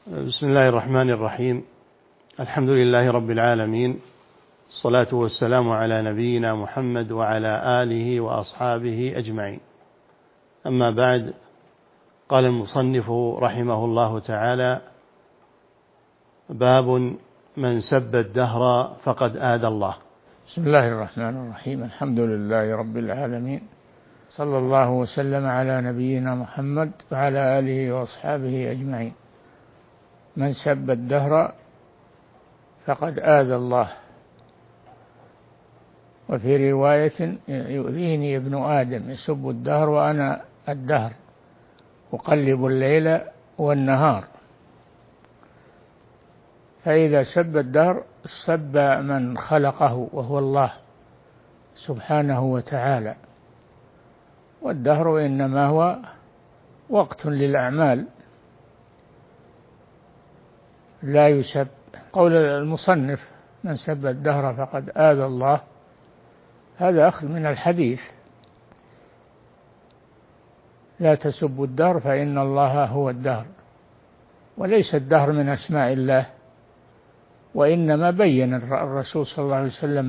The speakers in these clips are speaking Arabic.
بسم الله الرحمن الرحيم. الحمد لله رب العالمين، الصلاة والسلام على نبينا محمد وعلى آله وأصحابه أجمعين. أما بعد، قال المصنف رحمه الله تعالى: باب من سب الدهر فقد آذى الله. بسم الله الرحمن الرحيم. الحمد لله رب العالمين، صلى الله وسلم على نبينا محمد وعلى آله وأصحابه أجمعين. من سب الدهر فقد آذى الله. وفي رواية: يؤذيني ابن آدم يسب الدهر وأنا الدهر أقلب الليل والنهار. فإذا سب الدهر سب من خلقه وهو الله سبحانه وتعالى، والدهر إنما هو وقت للأعمال لا يسب. قول المصنف: من سب الدهر فقد آذى الله، هذا أخذ من الحديث: لا تسبوا الدهر فإن الله هو الدهر. وليس الدهر من أسماء الله، وإنما بين الرسول صلى الله عليه وسلم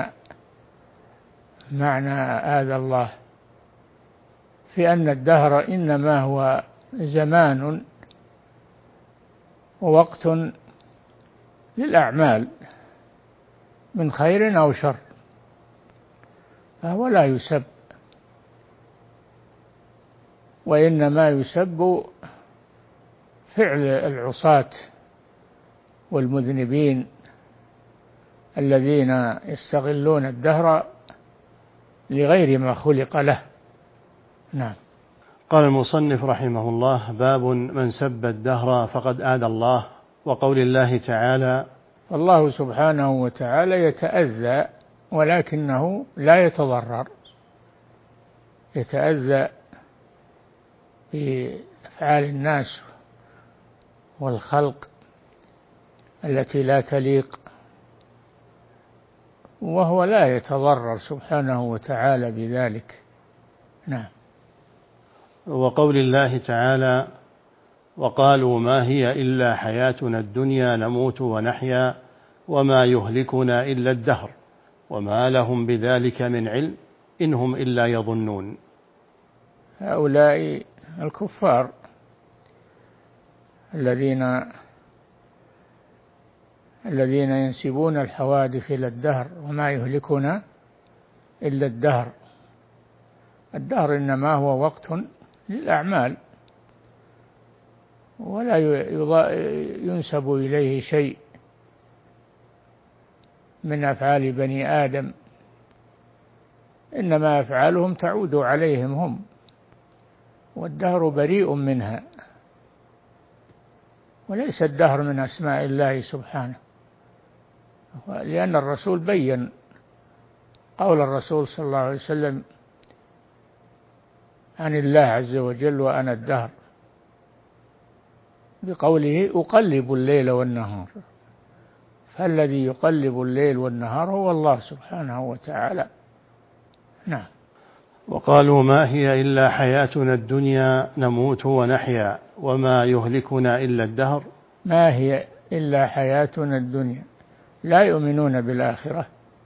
معنى آذى الله، في أن الدهر إنما هو زمان ووقت للأعمال من خير أو شر، فهو لا يسب، وإنما يسب فعل العصاة والمذنبين الذين يستغلون الدهر لغير ما خلق له. نعم. قال المصنف رحمه الله: باب من سب الدهر فقد آذى الله. وقول الله تعالى: الله سبحانه وتعالى يتأذى ولكنه لا يتضرر، يتأذى بأفعال الناس والخلق التي لا تليق، وهو لا يتضرر سبحانه وتعالى بذلك. نعم. وقول الله تعالى: وقالوا ما هي إلا حياتنا الدنيا نموت ونحيا وما يهلكنا إلا الدهر وما لهم بذلك من علم إن هم إلا يظنون. هؤلاء الكفار الذين ينسبون الحوادث إلى الدهر، وما يهلكنا إلا الدهر. الدهر إنما هو وقت للأعمال، ولا ينسب إليه شيء من أفعال بني آدم، إنما أفعالهم تعود عليهم هم، والدهر بريء منها، وليس الدهر من أسماء الله سبحانه. لأن الرسول بين قول الرسول صلى الله عليه وسلم عن الله عز وجل: وأنا الدهر، بقوله: أقلب الليل والنهار. فالذي يقلب الليل والنهار هو الله سبحانه وتعالى. نعم. وقالوا ما هي إلا حياتنا الدنيا نموت ونحيا وما يهلكنا إلا الدهر. ما هي إلا حياتنا الدنيا، لا يؤمنون بالآخرة.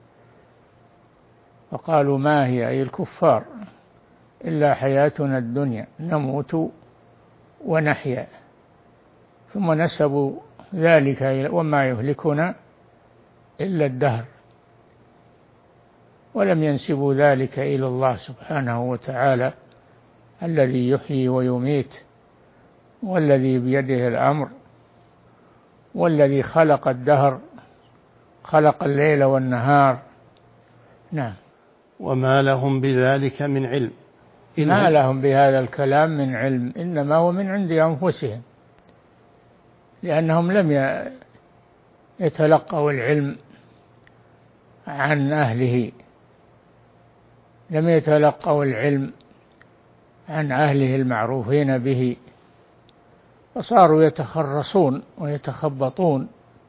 وقالوا ما هي أي الكفار إلا حياتنا الدنيا نموت ونحيا، ثم نسبوا ذلك وما يهلكنا إلا الدهر، ولم ينسبوا ذلك إلى الله سبحانه وتعالى الذي يحيي ويميت، والذي بيده الأمر، والذي خلق الدهر، خلق الليل والنهار. نعم. وما لهم بذلك من علم. ما لهم بهذا الكلام من علم، إنما هو من عند أنفسهم، لأنهم لم يتلقوا العلم عن أهله، لم يتلقوا العلم عن أهله المعروفين به، فصاروا يتخرصون ويتخبطون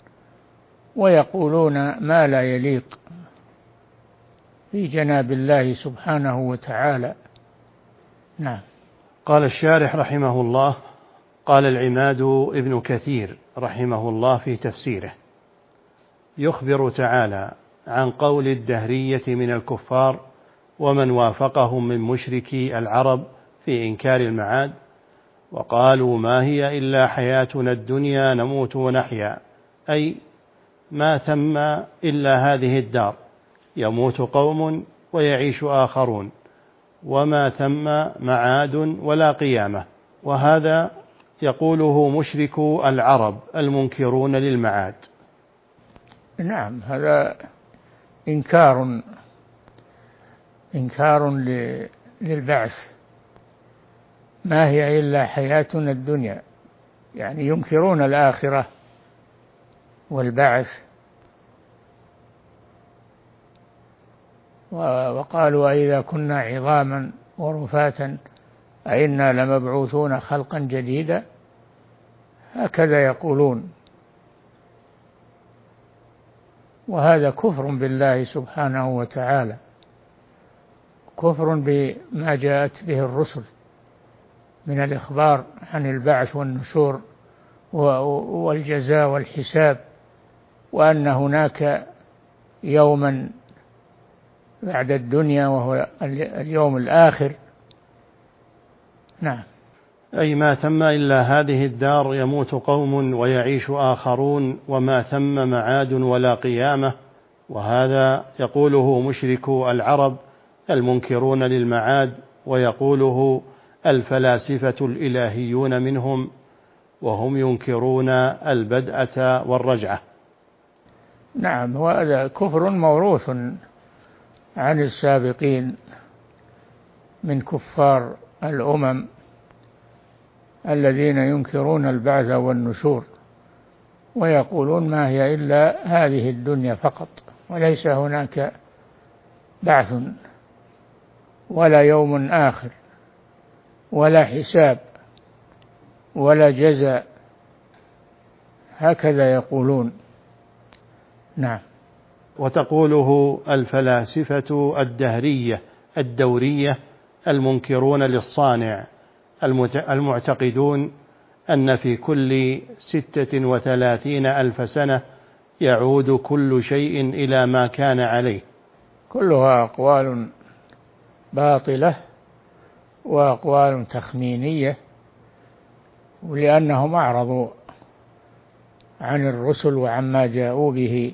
ويقولون ما لا يليق في جناب الله سبحانه وتعالى. نعم. قال الشارح رحمه الله: قال العماد ابن كثير رحمه الله في تفسيره: يخبر تعالى عن قول الدهرية من الكفار ومن وافقهم من مشركي العرب في إنكار المعاد، وقالوا ما هي إلا حياتنا الدنيا نموت ونحيا، أي ما ثم إلا هذه الدار، يموت قوم ويعيش آخرون، وما ثم معاد ولا قيامة. وهذا يقوله مشركو العرب المنكرون للمعاد. نعم، هذا إنكار للبعث. ما هي إلا حياتنا الدنيا، يعني ينكرون الآخرة والبعث. وقالوا أئذا كنا عظاما ورفاتا أئنا لمبعوثون خلقا جديدا، هكذا يقولون. وهذا كفر بالله سبحانه وتعالى، كفر بما جاءت به الرسل من الإخبار عن البعث والنشور والجزاء والحساب، وأن هناك يوما بعد الدنيا وهو اليوم الآخر. نعم. أي ما ثم إلا هذه الدار، يموت قوم ويعيش آخرون، وما ثم معاد ولا قيامة. وهذا يقوله مشركو العرب المنكرون للمعاد، ويقوله الفلاسفة الإلهيون منهم، وهم ينكرون البدءة والرجعة. نعم، وهذا كفر موروث عن السابقين من كفار الأمم الذين ينكرون البعث والنشور، ويقولون ما هي إلا هذه الدنيا فقط، وليس هناك بعث ولا يوم آخر ولا حساب ولا جزاء، هكذا يقولون. نعم. وتقوله الفلاسفة الدهرية الدورية المنكرون للصانع المعتقدون أن في كل 36 ألف سنة يعود كل شيء إلى ما كان عليه. كلها أقوال باطلة وأقوال تخمينية، ولأنهم أعرضوا عن الرسل وعما جاءوا به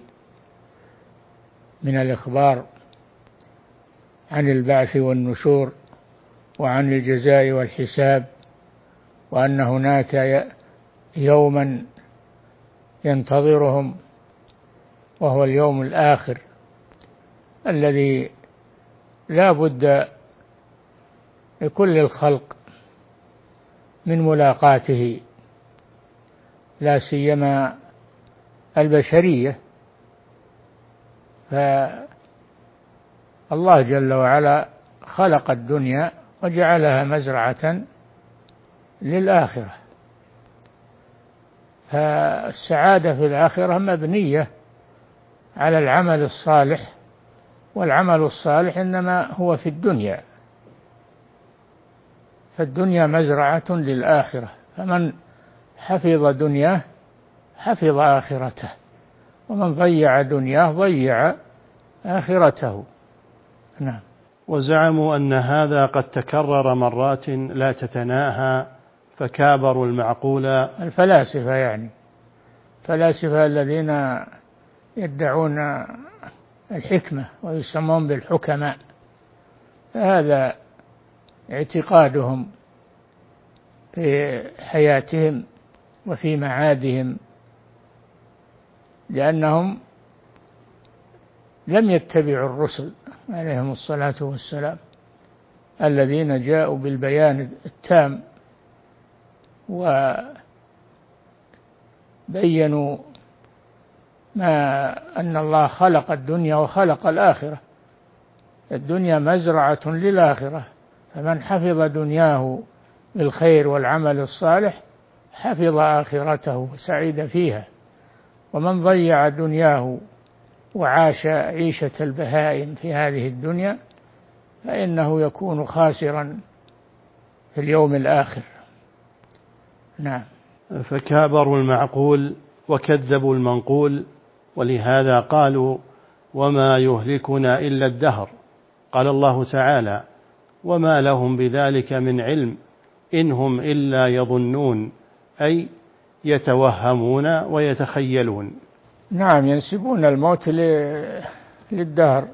من الإخبار عن البعث والنشور وعن الجزاء والحساب، وأن هناك يوما ينتظرهم وهو اليوم الآخر الذي لا بد لكل الخلق من ملاقاته، لا سيما البشرية. فالله جل وعلا خلق الدنيا وجعلها مزرعة للآخرة، فالسعادة في الآخرة مبنية على العمل الصالح، والعمل الصالح إنما هو في الدنيا، فالدنيا مزرعة للآخرة، فمن حفظ دنياه حفظ آخرته، ومن ضيع دنياه ضيع آخرته. نعم. وزعموا أن هذا قد تكرر مرات لا تتناهى، فكابروا المعقول. الفلاسفة يعني الفلاسفة الذين يدعون الحكمة ويسمون بالحكماء، هذا اعتقادهم في حياتهم وفي معادهم، لأنهم لم يتبعوا الرسل عليهم الصلاة والسلام الذين جاءوا بالبيان التام وبينوا ما أن الله خلق الدنيا وخلق الآخرة. الدنيا مزرعة للآخرة، فمن حفظ دنياه بالخير والعمل الصالح حفظ آخرته وسعيد فيها، ومن ضيع دنياه وعاش عيشة البهائم في هذه الدنيا فإنه يكون خاسرا في اليوم الآخر. نعم. فكابروا المعقول وكذبوا المنقول، ولهذا قالوا وما يهلكنا إلا الدهر. قال الله تعالى وما لهم بذلك من علم إن هم إلا يظنون، أي يتوهمون ويتخيلون. نعم، ينسبون الموت للدهر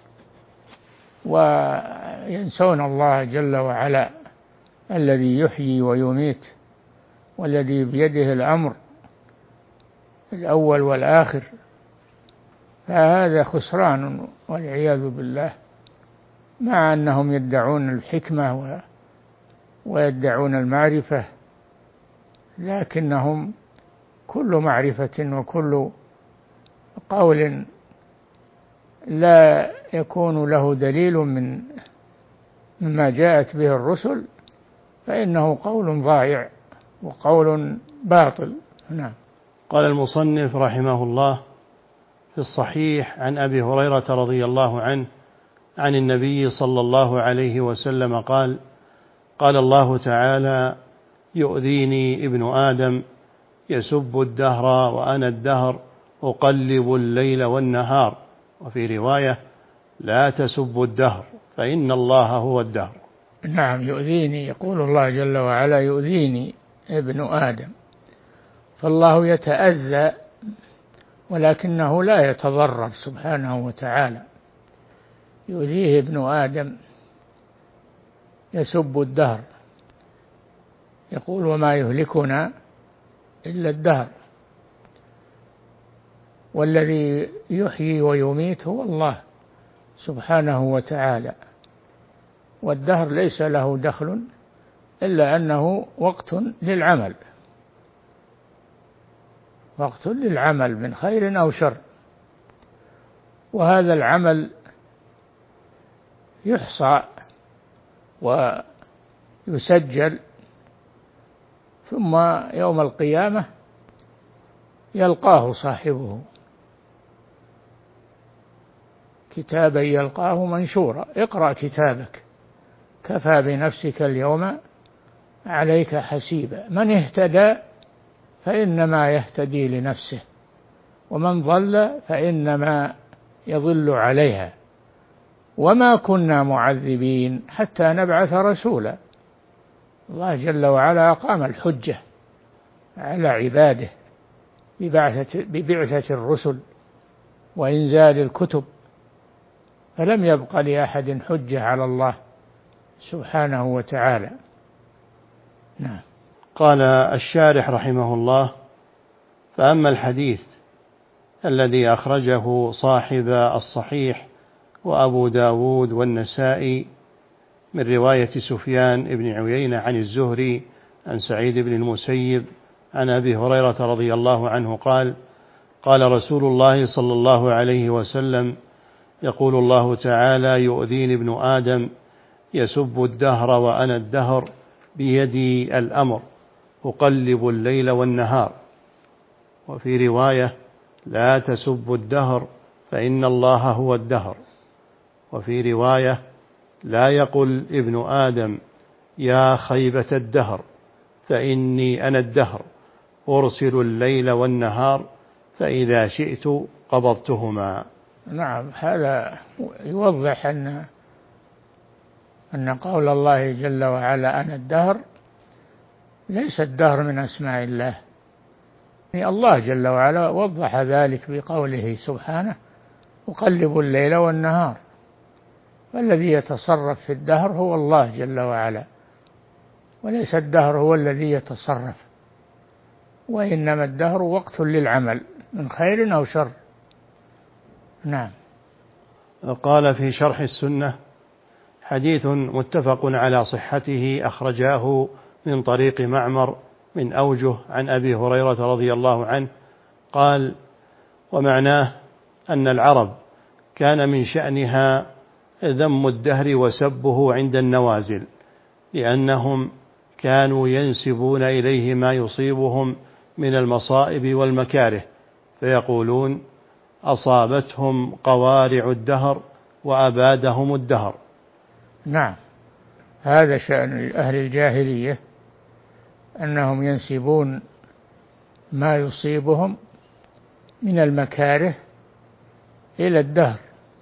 وينسون الله جل وعلا الذي يحيي ويميت والذي بيده الأمر الأول والآخر، فهذا خسران والعياذ بالله، مع أنهم يدعون الحكمة ويدعون المعرفة، لكنهم كل معرفة وكل قول لا يكون له دليل مما جاءت به الرسل فإنه قول ضائع وقول باطل. نعم. قال المصنف رحمه الله في الصحيح عن أبي هريرة رضي الله عنه عن النبي صلى الله عليه وسلم قال قال الله تعالى يؤذيني ابن آدم يسب الدهر وأنا الدهر أقلب الليل والنهار. وفي رواية لا تسبوا الدهر فإن الله هو الدهر. نعم، يؤذيني، يقول الله جل وعلا يؤذيني ابن آدم، فالله يتأذى ولكنه لا يتضرر سبحانه وتعالى. يؤذيه ابن آدم يسب الدهر، يقول وما يهلكنا إلا الدهر، والذي يحيي ويميت هو الله سبحانه وتعالى، والدهر ليس له دخل إلا أنه وقت للعمل، وقت للعمل من خير أو شر، وهذا العمل يحصى ويسجل، ثم يوم القيامة يلقاه صاحبه كتابا يلقاه منشورا اقرأ كتابك كفى بنفسك اليوم عليك حسيبا، من اهتدى فإنما يهتدي لنفسه ومن ضل فإنما يضل عليها وما كنا معذبين حتى نبعث رسولا. الله جل وعلا أقام الحجة على عباده ببعثة الرسل وإنزال الكتب، فلم يبق لأحد حجة على الله سبحانه وتعالى. نعم. قال الشارح رحمه الله فأما الحديث الذي أخرجه صاحب الصحيح وأبو داود والنسائي من رواية سفيان بن عيينة عن الزهري عن سعيد بن المسيب عن أبي هريرة رضي الله عنه قال قال رسول الله صلى الله عليه وسلم يقول الله تعالى يؤذيني ابن آدم يسب الدهر وأنا الدهر بيدي الأمر أقلب الليل والنهار. وفي رواية لا تسبوا الدهر فإن الله هو الدهر. وفي رواية لا يقل ابن آدم يا خيبة الدهر فإني أنا الدهر أرسل الليل والنهار فإذا شئت قبضتهما. نعم، هذا يوضح أن قول الله جل وعلا أنا الدهر ليس الدهر من أسماء الله، الله جل وعلا وضح ذلك بقوله سبحانه أقلب الليل والنهار، والذي يتصرف في الدهر هو الله جل وعلا، وليس الدهر هو الذي يتصرف، وإنما الدهر وقت للعمل من خير أو شر. نعم. قال في شرح السنة حديث متفق على صحته أخرجاه من طريق معمر من أوجه عن أبي هريرة رضي الله عنه قال ومعناه أن العرب كان من شأنها ذم الدهر وسبه عند النوازل، لأنهم كانوا ينسبون إليه ما يصيبهم من المصائب والمكاره، فيقولون أصابتهم قوارع الدهر وأبادهم الدهر. نعم، هذا شأن أهل الجاهلية، أنهم ينسبون ما يصيبهم من المكاره إلى الدهر،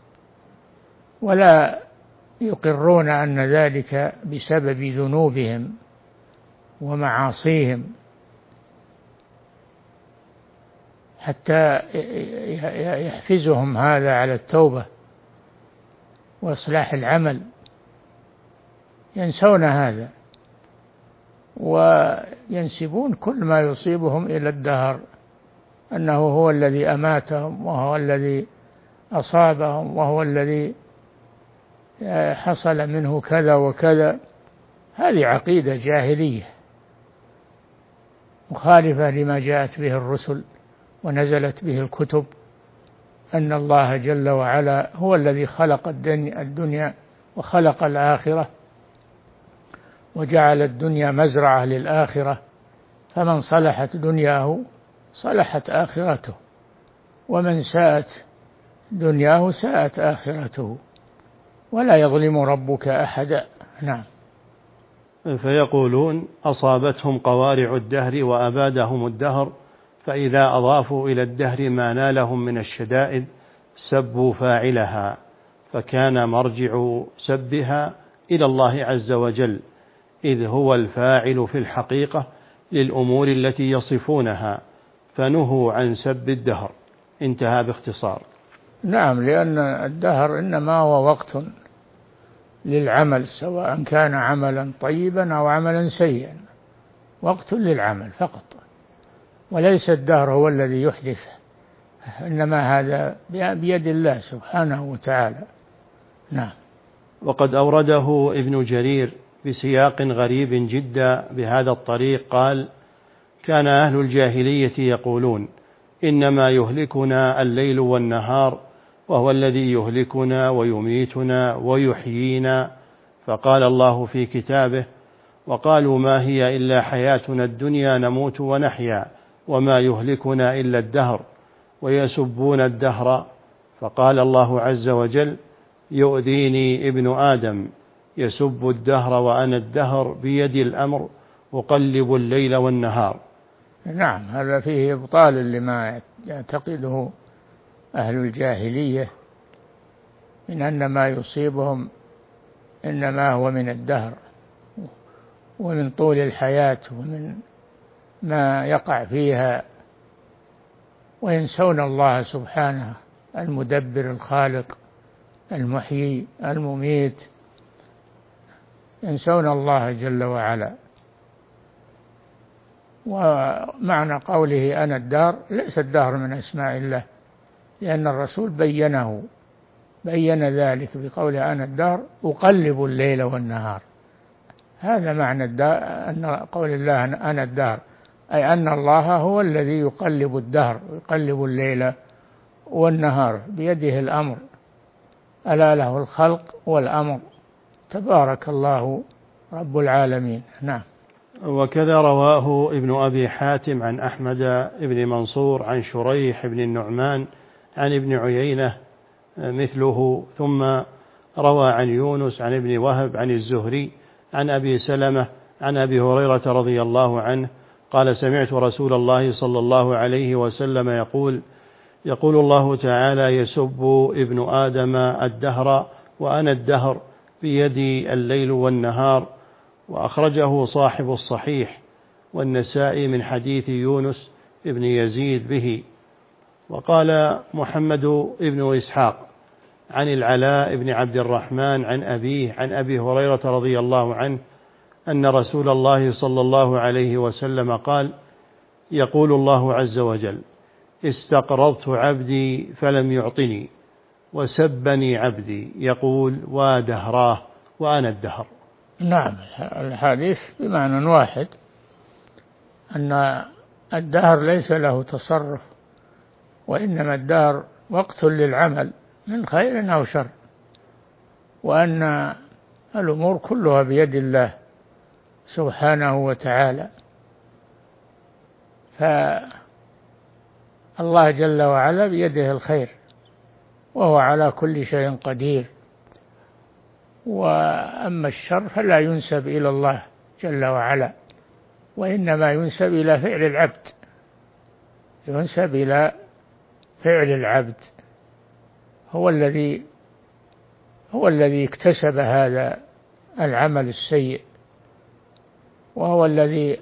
ولا يقرون أن ذلك بسبب ذنوبهم ومعاصيهم، حتى يحفزهم هذا على التوبة وإصلاح العمل. ينسون هذا وينسبون كل ما يصيبهم إلى الدهر، أنه هو الذي أماتهم، وهو الذي أصابهم، وهو الذي حصل منه كذا وكذا. هذه عقيدة جاهلية مخالفة لما جاءت به الرسل ونزلت به الكتب، أن الله جل وعلا هو الذي خلق الدنيا وخلق الآخرة، وجعل الدنيا مزرعة للآخرة، فمن صلحت دنياه صلحت آخرته، ومن ساءت دنياه ساءت آخرته، ولا يظلم ربك أحدا. نعم. فيقولون أصابتهم قوارع الدهر وأبادهم الدهر، فإذا أضافوا إلى الدهر ما نالهم من الشدائد سبوا فاعلها، فكان مرجع سبها إلى الله عز وجل، إذ هو الفاعل في الحقيقة للأمور التي يصفونها، فنهوا عن سب الدهر. انتهى باختصار. نعم، لأن الدهر إنما هو وقت للعمل، سواء كان عملا طيبا أو عملا سيئا، وقت للعمل فقط، وليس الدهر هو الذي يحدث، إنما هذا بيد الله سبحانه وتعالى. نعم. وقد أورده ابن جرير بسياق غريب جدا بهذا الطريق، قال: كان أهل الجاهلية يقولون إنما يهلكنا الليل والنهار، وهو الذي يهلكنا ويميتنا ويحيينا، فقال الله في كتابه: وقالوا ما هي إلا حياتنا الدنيا نموت ونحيا وما يهلكنا إلا الدهر، ويسبون الدهر، فقال الله عز وجل: يؤذيني ابن آدم يسب الدهر وأنا الدهر بيدي الأمر أقلب الليل والنهار. نعم، هذا فيه إبطال لما يعتقده أهل الجاهلية من أن ما يصيبهم إنما هو من الدهر ومن طول الحياة ومن ما يقع فيها، وينسون الله سبحانه المدبر الخالق المحيي المميت، ينسون الله جل وعلا. ومعنى قوله أنا الدهر ليس الدهر من أسماء الله، لأن الرسول بين ذلك بقوله أنا الدهر أقلب الليل والنهار. هذا معنى أن قول الله أنا الدهر، أي أن الله هو الذي يقلب الدهر، يقلب الليل والنهار، بيده الأمر، ألا له الخلق والأمر، تبارك الله رب العالمين. نعم. وكذا رواه ابن أبي حاتم عن أحمد بن منصور عن شريح بن النعمان عن ابن عيينة مثله، ثم روى عن يونس عن ابن وهب عن الزهري عن أبي سلمة عن أبي هريرة رضي الله عنه قال: سمعت رسول الله صلى الله عليه وسلم يقول الله تعالى: يسب ابن آدم الدهر وأنا الدهر بيدي الليل والنهار. وأخرجه صاحب الصحيح والنسائي من حديث يونس ابن يزيد به. وقال محمد بن إسحاق عن العلاء بن عبد الرحمن عن أبيه عن أبي هريرة رضي الله عنه أن رسول الله صلى الله عليه وسلم قال: يقول الله عز وجل: استقرضت عبدي فلم يعطني، وسبني عبدي يقول: ودهراه وأنا الدهر. نعم، الحديث بمعنى واحد، أن الدهر ليس له تصرف، وإنما الدهر وقت للعمل من خير أو شر، وأن الأمور كلها بيد الله سبحانه وتعالى. فالله جل وعلا بيده الخير، وهو على كل شيء قدير. وأما الشر فلا ينسب إلى الله جل وعلا، وإنما ينسب إلى فعل العبد، ينسب إلى فعل العبد، هو الذي اكتسب هذا العمل السيء، وهو الذي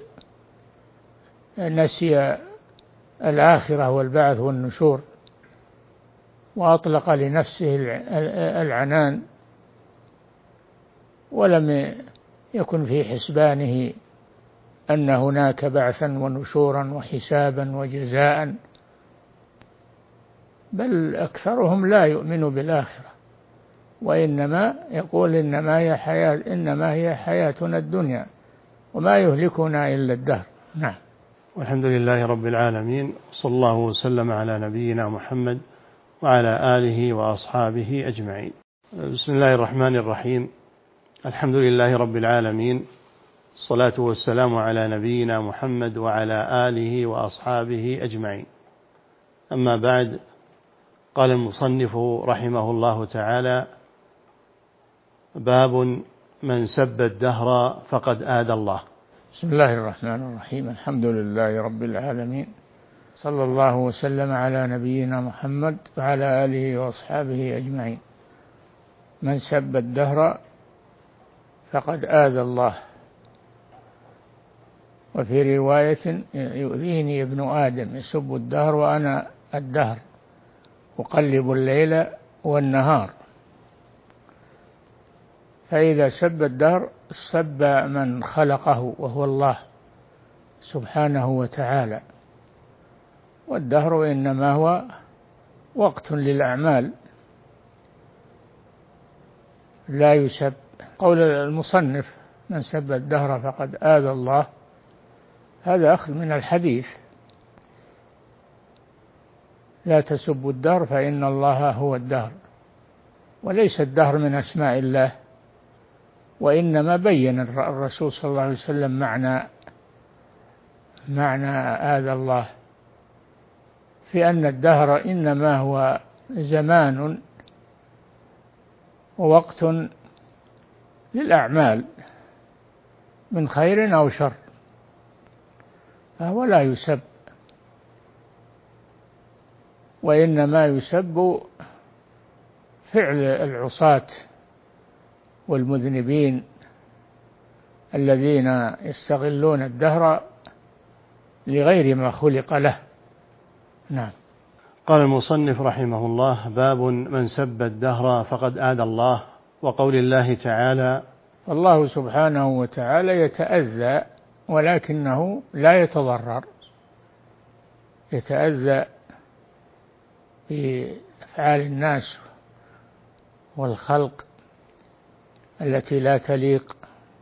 نسي الآخرة والبعث والنشور، وأطلق لنفسه العنان، ولم يكن في حسبانه أن هناك بعثا ونشورا وحسابا وجزاء، بل أكثرهم لا يؤمن بالآخرة، وإنما يقول إنما هي حياتنا الدنيا وما يهلكنا إلا الدهر. نعم. والحمد لله رب العالمين، صلى الله وسلم على نبينا محمد وعلى آله وأصحابه أجمعين. بسم الله الرحمن الرحيم، الحمد لله رب العالمين، الصلاة والسلام على نبينا محمد وعلى آله وأصحابه أجمعين. أما بعد، قال المصنف رحمه الله تعالى: باب من سب الدهر فقد آذى الله. بسم الله الرحمن الرحيم، الحمد لله رب العالمين، صلى الله وسلم على نبينا محمد وعلى آله وأصحابه أجمعين. من سب الدهر فقد آذى الله. وفي رواية: يؤذيني ابن آدم يسب الدهر وأنا الدهر أقلب الليل والنهار. فإذا سب الدهر سب من خلقه وهو الله سبحانه وتعالى، والدهر إنما هو وقت للأعمال لا يسب. قول المصنف: من سب الدهر فقد آذى الله، هذا أخذ من الحديث: لا تسبوا الدهر فإن الله هو الدهر، وليس الدهر من أسماء الله، وإنما بين الرسول صلى الله عليه وسلم معنى آذى الله، في أن الدهر إنما هو زمان ووقت للأعمال من خير أو شر، فهو لا يسب، وإنما يسب فعل العصاة والمذنبين الذين يستغلون الدهر لغير ما خلق له. نعم. قال المصنف رحمه الله: باب من سب الدهر فقد آذى الله. وقول الله تعالى: الله سبحانه وتعالى يتأذى ولكنه لا يتضرر، يتأذى بأفعال الناس والخلق التي لا تليق،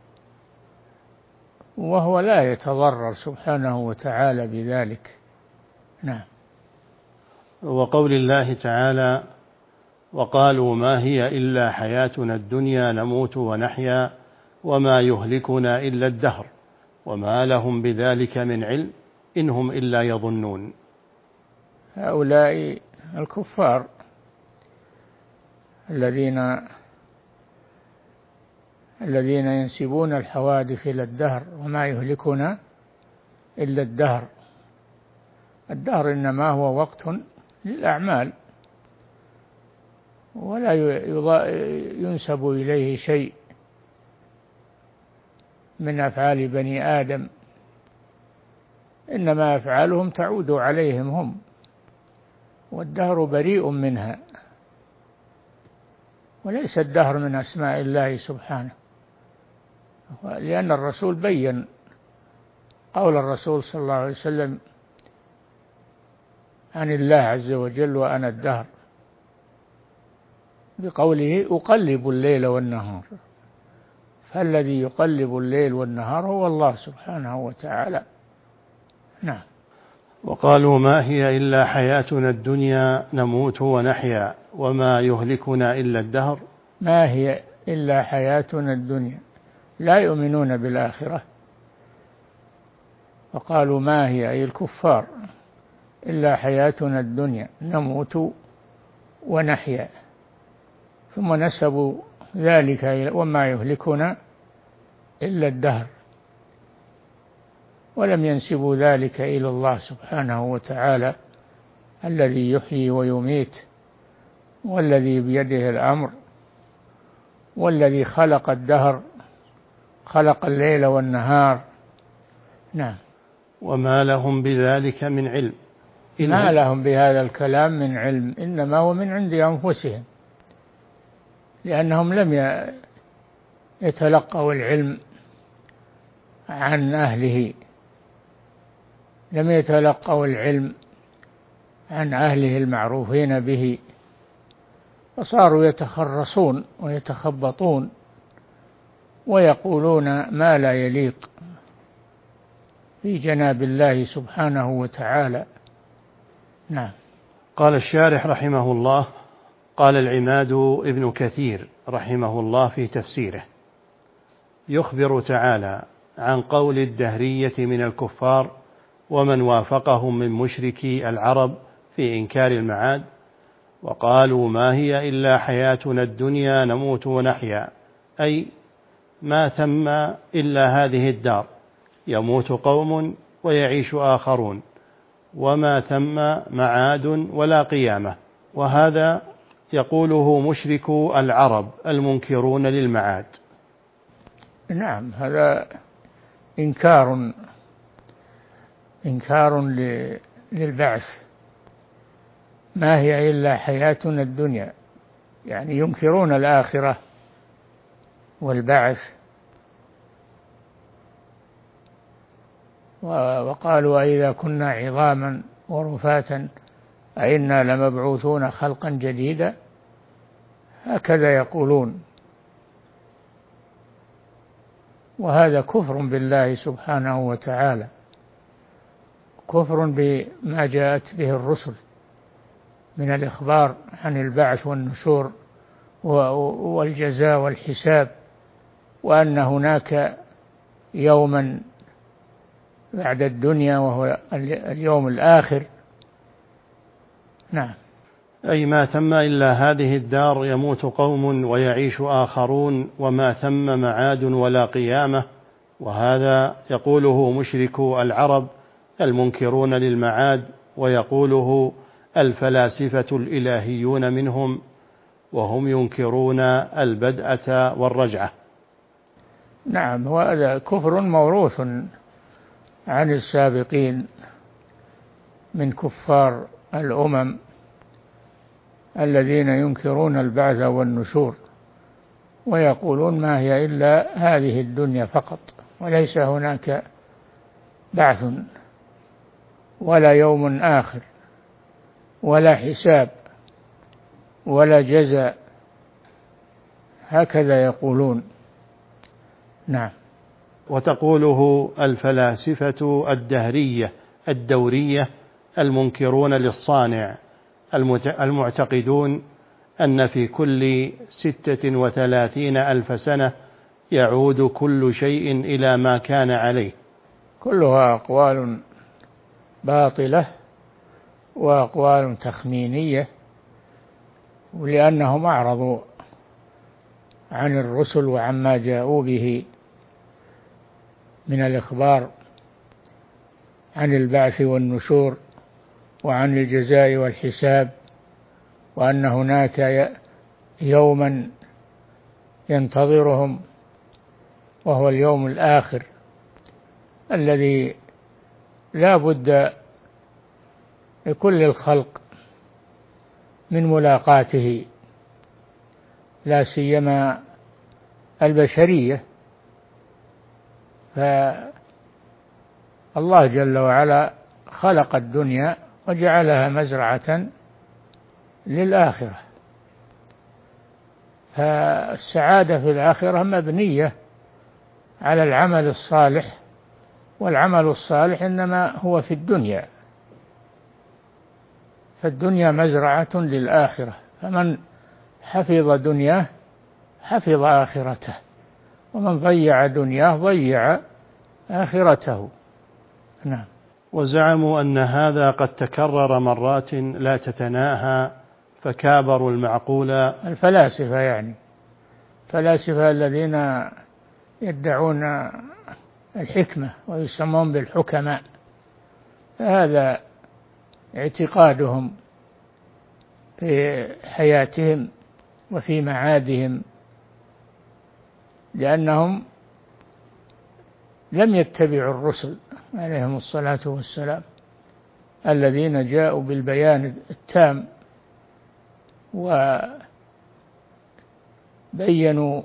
وهو لا يتضرر سبحانه وتعالى بذلك. نعم. وقول الله تعالى: وقالوا ما هي إلا حياتنا الدنيا نموت ونحيا وما يهلكنا إلا الدهر وما لهم بذلك من علم إن هم إلا يظنون. هؤلاء الكفار الذين ينسبون الحوادث إلى الدهر، وما يهلكنا إلا الدهر. الدهر إنما هو وقت للأعمال، ولا ينسب إليه شيء من أفعال بني آدم، إنما أفعالهم تعود عليهم هم، والدهر بريء منها، وليس الدهر من أسماء الله سبحانه، لأن الرسول بين قول الرسول صلى الله عليه وسلم عن الله عز وجل: وأنا الدهر، بقوله: أقلب الليل والنهار. فالذي يقلب الليل والنهار هو الله سبحانه وتعالى. نعم. وقالوا ما هي إلا حياتنا الدنيا نموت ونحيا وما يهلكنا إلا الدهر. ما هي إلا حياتنا الدنيا، لا يؤمنون بالآخرة. وقالوا ما هي أي الكفار إلا حياتنا الدنيا نموت ونحيا، ثم نسبوا ذلك وما يهلكنا إلا الدهر. ولم ينسبوا ذلك إلى الله سبحانه وتعالى الذي يحيي ويميت، والذي بيده الأمر، والذي خلق الدهر، خلق الليل والنهار. نعم. وما لهم بذلك من علم، ما لهم بهذا الكلام من علم، إنما هو من عند أنفسهم، لأنهم لم يتلقوا العلم عن أهله، لم يتلقوا العلم عن أهله المعروفين به، فصاروا يتخرصون ويتخبطون ويقولون ما لا يليق في جناب الله سبحانه وتعالى. نعم. قال الشارح رحمه الله: قال العماد ابن كثير رحمه الله في تفسيره: يخبر تعالى عن قول الدهرية من الكفار ومن وافقهم من مشركي العرب في إنكار المعاد، وقالوا ما هي إلا حياتنا الدنيا نموت ونحيا، أي ما ثم إلا هذه الدار، يموت قوم ويعيش آخرون، وما ثم معاد ولا قيامة. وهذا يقوله مشركو العرب المنكرون للمعاد. نعم، هذا إنكار للبعث. ما هي إلا حياتنا الدنيا، يعني ينكرون الآخرة والبعث. وقالوا أئذا كنا عظاما ورفاتا أئنا لمبعوثون خلقا جديدا، هكذا يقولون. وهذا كفر بالله سبحانه وتعالى، كفر بما جاءت به الرسل من الإخبار عن البعث والنشور والجزاء والحساب، وأن هناك يوما بعد الدنيا وهو اليوم الآخر. نعم. أي ما ثم إلا هذه الدار، يموت قوم ويعيش آخرون، وما ثم معاد ولا قيامة. وهذا يقوله مشركو العرب المنكرون للمعاد، ويقوله الفلاسفة الإلهيون منهم، وهم ينكرون البدءة والرجعة. نعم، وهذا كفر موروث عن السابقين من كفار الأمم الذين ينكرون البعث والنشور، ويقولون ما هي إلا هذه الدنيا فقط، وليس هناك بعث ولا يوم آخر ولا حساب ولا جزاء، هكذا يقولون. نعم. وتقوله الفلاسفة الدهرية الدورية المنكرون للصانع المعتقدون أن في كل 36,000 سنة يعود كل شيء إلى ما كان عليه. كلها أقوال باطلة وأقوال تخمينية، ولأنهم أعرضوا عن الرسل وعما جاءوا به من الإخبار عن البعث والنشور وعن الجزاء والحساب، وأن هناك يوما ينتظرهم وهو اليوم الآخر الذي لا بد لكل الخلق من ملاقاته، لا سيما البشرية. فالله جل وعلا خلق الدنيا وجعلها مزرعة للآخرة، فالسعادة في الآخرة مبنية على العمل الصالح، والعمل الصالح إنما هو في الدنيا، فالدنيا مزرعة للآخرة، فمن حفظ دنياه حفظ آخرته، ومن ضيع دنياه ضيع آخرته. نعم. وزعموا أن هذا قد تكرر مرات لا تتناهى، فكابروا المعقول. الفلاسفة يعني الفلاسفة الذين يدعون الحكمة ويسمون بالحكماء. هذا اعتقادهم في حياتهم وفي معادهم، لأنهم لم يتبعوا الرسل عليهم الصلاة والسلام الذين جاءوا بالبيان التام وبينوا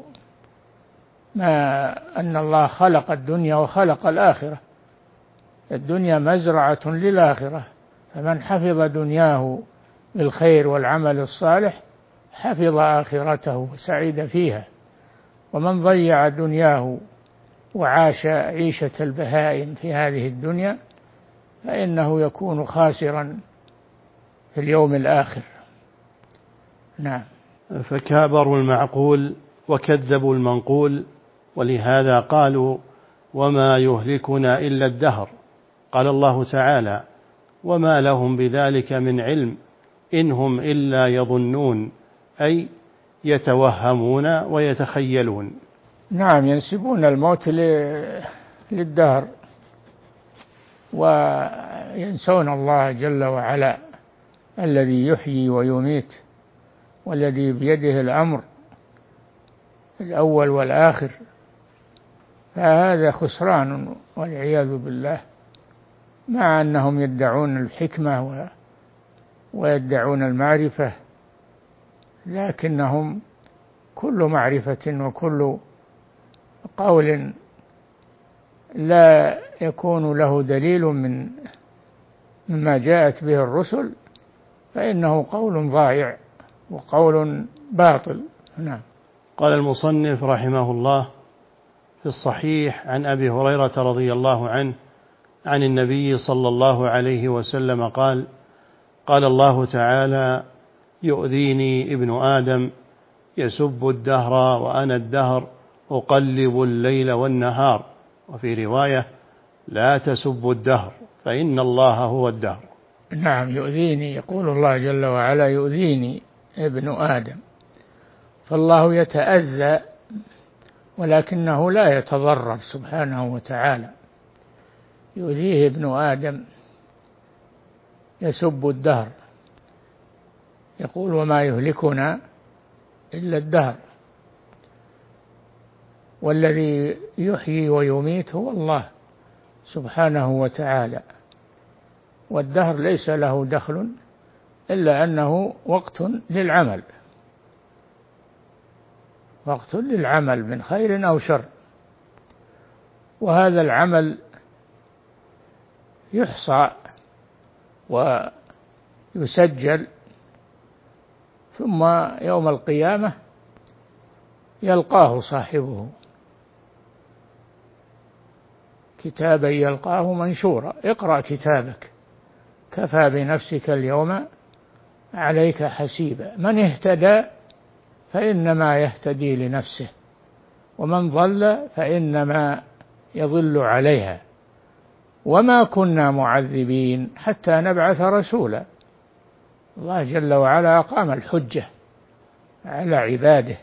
أن الله خلق الدنيا وخلق الآخرة. الدنيا مزرعة للآخرة، فمن حفظ دنياه بالخير والعمل الصالح حفظ آخرته وسعيد فيها، ومن ضيع دنياه وعاش عيشة البهائم في هذه الدنيا فإنه يكون خاسرا في اليوم الآخر. نعم. فكابروا المعقول وكذبوا المنقول، ولهذا قالوا وما يهلكنا إلا الدهر. قال الله تعالى وما لهم بذلك من علم إن هم إلا يظنون، أي يتوهمون ويتخيلون. نعم، ينسبون الموت للدهر وينسون الله جل وعلا الذي يحيي ويميت والذي بيده الأمر الأول والآخر. فهذا خسران والعياذ بالله، مع أنهم يدعون الحكمة ويدعون المعرفة، لكنهم كل معرفة وكل قول لا يكون له دليل مما جاءت به الرسل فإنه قول ضائع وقول باطل. نعم. قال المصنف رحمه الله في الصحيح عن أبي هريرة رضي الله عنه عن النبي صلى الله عليه وسلم قال قال الله تعالى يؤذيني ابن آدم يسب الدهر وأنا الدهر أقلب الليل والنهار. وفي رواية لا تسبوا الدهر فإن الله هو الدهر. نعم، يؤذيني، يقول الله جل وعلا يؤذيني ابن آدم، فالله يتأذى ولكنه لا يتضرر سبحانه وتعالى. يؤذيه ابن آدم يسب الدهر، يقول وما يهلكنا إلا الدهر، والذي يحيي ويميت هو الله سبحانه وتعالى، والدهر ليس له دخل إلا أنه وقت للعمل، وقت للعمل من خير أو شر، وهذا العمل يحصى ويسجل، ثم يوم القيامة يلقاه صاحبه كتابا يلقاه منشورا اقرأ كتابك كفى بنفسك اليوم عليك حسيبا. من اهتدى فإنما يهتدي لنفسه، ومن ضل فإنما يضل عليها، وما كنا معذبين حتى نبعث رسولا. الله جل وعلا أقام الحجة على عباده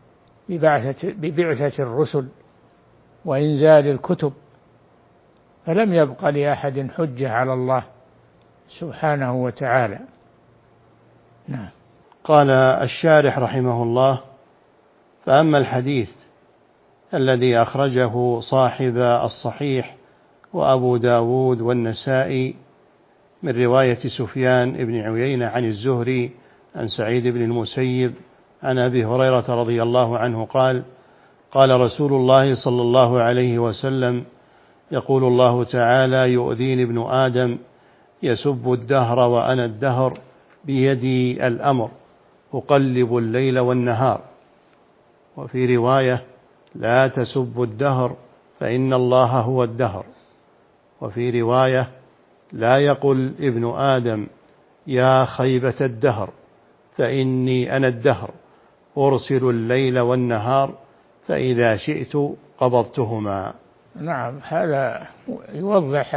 ببعثة الرسل وإنزال الكتب، فلم يبق لأحد حجة على الله سبحانه وتعالى. نعم. قال الشارح رحمه الله فأما الحديث الذي أخرجه صاحب الصحيح وأبو داود والنسائي من رواية سفيان بن عيينة عن الزهري عن سعيد بن المسيب عن أبي هريرة رضي الله عنه قال قال رسول الله صلى الله عليه وسلم يقول الله تعالى يؤذيني ابن آدم يسب الدهر وأنا الدهر بيدي الأمر أقلب الليل والنهار. وفي رواية لا تسبوا الدهر فإن الله هو الدهر. وفي رواية لا يقل ابن آدم يا خيبة الدهر فإني أنا الدهر أرسل الليل والنهار فإذا شئت قبضتهما. نعم، هذا يوضح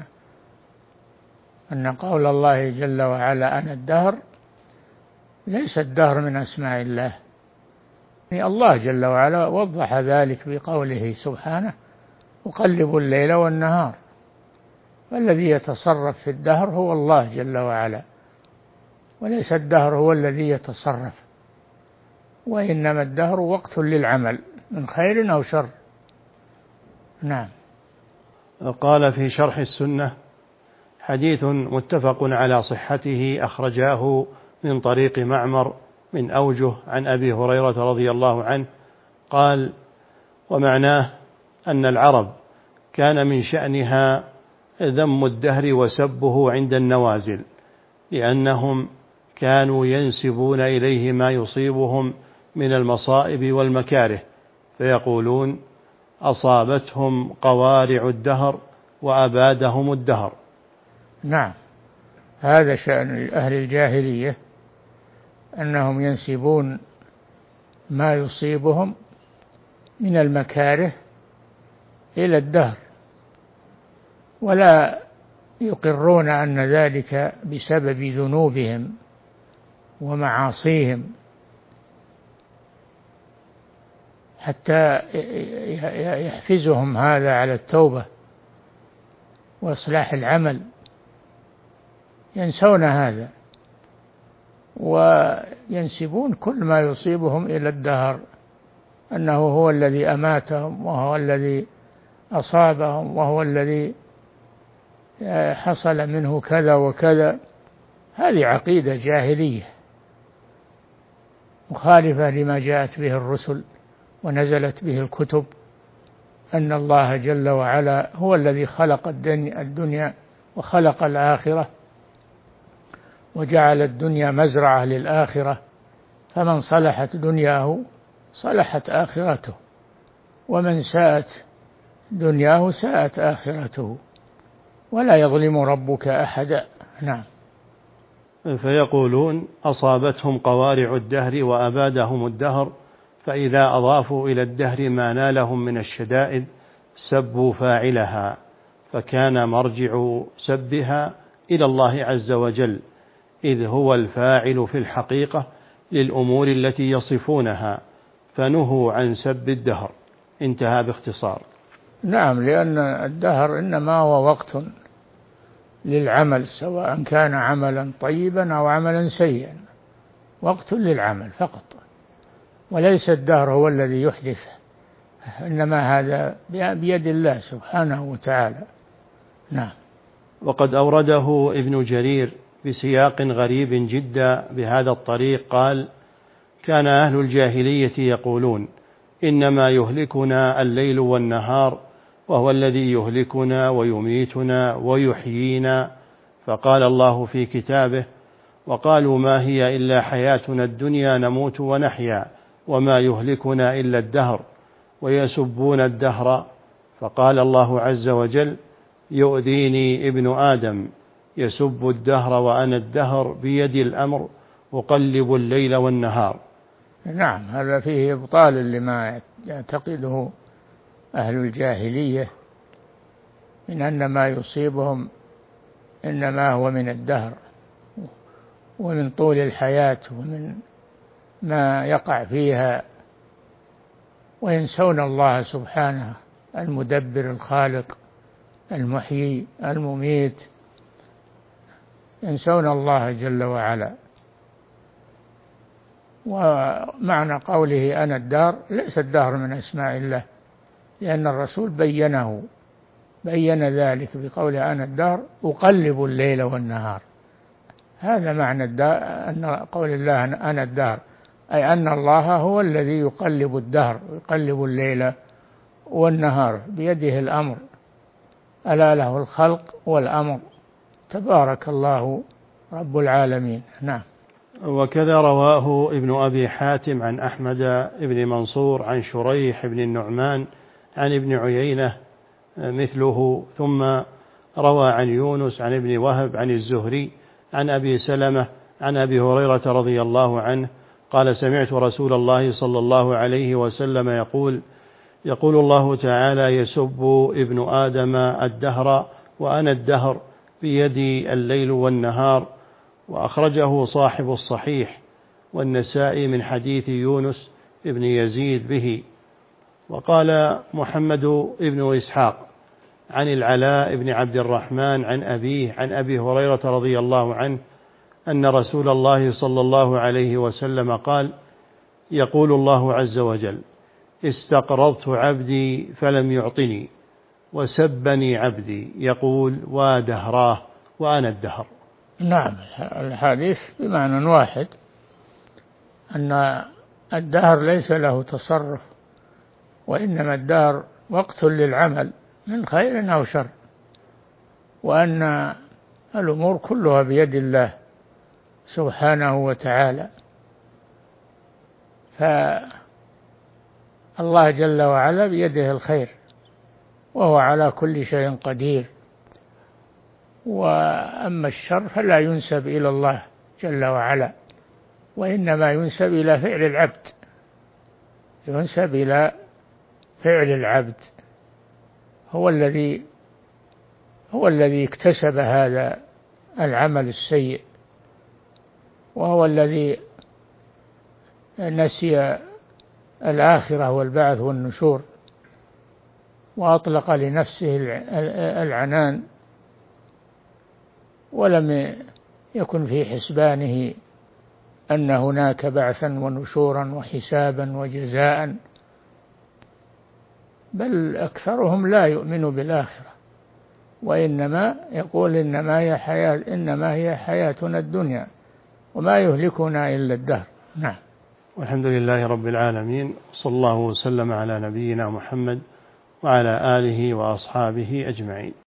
أن قول الله جل وعلا أنا الدهر ليس الدهر من أسماء الله. الله جل وعلا وضح ذلك بقوله سبحانه يقلب الليل والنهار. والذي يتصرف في الدهر هو الله جل وعلا، وليس الدهر هو الذي يتصرف، وإنما الدهر وقت للعمل من خير أو شر. نعم. قال في شرح السنة: حديث متفق على صحته، أخرجاه من طريق معمر من أوجه عن أبي هريرة رضي الله عنه قال: ومعناه أن العرب كان من شأنها ذم الدهر وسبه عند النوازل، لأنهم كانوا ينسبون إليه ما يصيبهم من المصائب والمكاره، فيقولون: أصابتهم قوارع الدهر وأبادهم الدهر. نعم، هذا شأن أهل الجاهلية، أنهم ينسبون ما يصيبهم من المكاره إلى الدهر، ولا يقرون أن ذلك بسبب ذنوبهم ومعاصيهم، حتى يحفزهم هذا على التوبة وإصلاح العمل. ينسون هذا وينسبون كل ما يصيبهم إلى الدهر، أنه هو الذي أماتهم، وهو الذي أصابهم، وهو الذي حصل منه كذا وكذا. هذه عقيدة جاهلية مخالفة لما جاءت به الرسل ونزلت به الكتب، أن الله جل وعلا هو الذي خلق الدنيا وخلق الآخرة، وجعل الدنيا مزرعة للآخرة، فمن صلحت دنياه صلحت آخرته، ومن ساءت دنياه ساءت آخرته، ولا يظلم ربك أحدا. نعم. فيقولون: أصابتهم قوارع الدهر وأبادهم الدهر، فإذا أضافوا إلى الدهر ما نالهم من الشدائد سبوا فاعلها، فكان مرجع سبها إلى الله عز وجل، إذ هو الفاعل في الحقيقة للأمور التي يصفونها، فنهوا عن سب الدهر. انتهى باختصار. نعم، لأن الدهر إنما هو وقت للعمل، سواء كان عملا طيبا أو عملا سيئا، وقت للعمل فقط، وليس الدهر هو الذي يحدث، إنما هذا بيد الله سبحانه وتعالى. نعم. وقد أورده ابن جرير بسياق غريب جدا بهذا الطريق قال: كان أهل الجاهلية يقولون: إنما يهلكنا الليل والنهار، وهو الذي يهلكنا ويميتنا ويحيينا. فقال الله في كتابه: وقالوا ما هي إلا حياتنا الدنيا نموت ونحيا وما يهلكنا إلا الدهر ويسبون الدهر. فقال الله عز وجل: يؤذيني ابن آدم يسب الدهر وأنا الدهر بيدي الأمر أقلب الليل والنهار. نعم، هذا فيه إبطال لما يعتقده أهل الجاهلية من أن ما يصيبهم إنما هو من الدهر ومن طول الحياة ومن ما يقع فيها، وينسون الله سبحانه المدبر الخالق المحيي المميت، ينسون الله جل وعلا. ومعنى قوله أنا الدهر، ليس الدهر من أسماء الله، لأن الرسول بين ذلك بقوله أنا الدهر أقلب الليل والنهار. هذا معنى أن قول الله أنا الدهر، أي أن الله هو الذي يقلب الدهر، يقلب الليل والنهار، بيده الأمر، ألا له الخلق والأمر، تبارك الله رب العالمين. نعم. وكذا رواه ابن أبي حاتم عن أحمد بن منصور عن شريح بن النعمان عن ابن عيينة مثله، ثم روى عن يونس عن ابن وهب عن الزهري عن أبي سلمة عن أبي هريرة رضي الله عنه قال: سمعت رسول الله صلى الله عليه وسلم يقول الله تعالى: يسب ابن آدم الدهر وأنا الدهر بيدي الليل والنهار. وأخرجه صاحب الصحيح والنسائي من حديث يونس ابن يزيد به. وقال محمد بن إسحاق عن العلاء بن عبد الرحمن عن أبيه عن أبي هريرة رضي الله عنه أن رسول الله صلى الله عليه وسلم قال: يقول الله عز وجل: استقرضت عبدي فلم يعطني، وسبني عبدي، يقول: ودهراه وأنا الدهر. نعم، الحديث بمعنى واحد، أن الدهر ليس له تصرف، وإنما الدهر وقت للعمل من خير أو شر، وأن الأمور كلها بيد الله سبحانه وتعالى. فالله جل وعلا بيده الخير، وهو على كل شيء قدير. وأما الشر فلا ينسب إلى الله جل وعلا، وإنما ينسب إلى فعل العبد، ينسب إلى فعل العبد، هو الذي اكتسب هذا العمل السيء، وهو الذي نسي الآخرة والبعث والنشور، وأطلق لنفسه العنان، ولم يكن في حسبانه أن هناك بعثا ونشورا وحسابا وجزاء، بل أكثرهم لا يؤمن بالآخرة، وإنما يقول إنما هي حياتنا الدنيا وما يهلكنا إلا الدهر. نعم. والحمد لله رب العالمين، صلى الله وسلم على نبينا محمد وعلى آله وأصحابه أجمعين.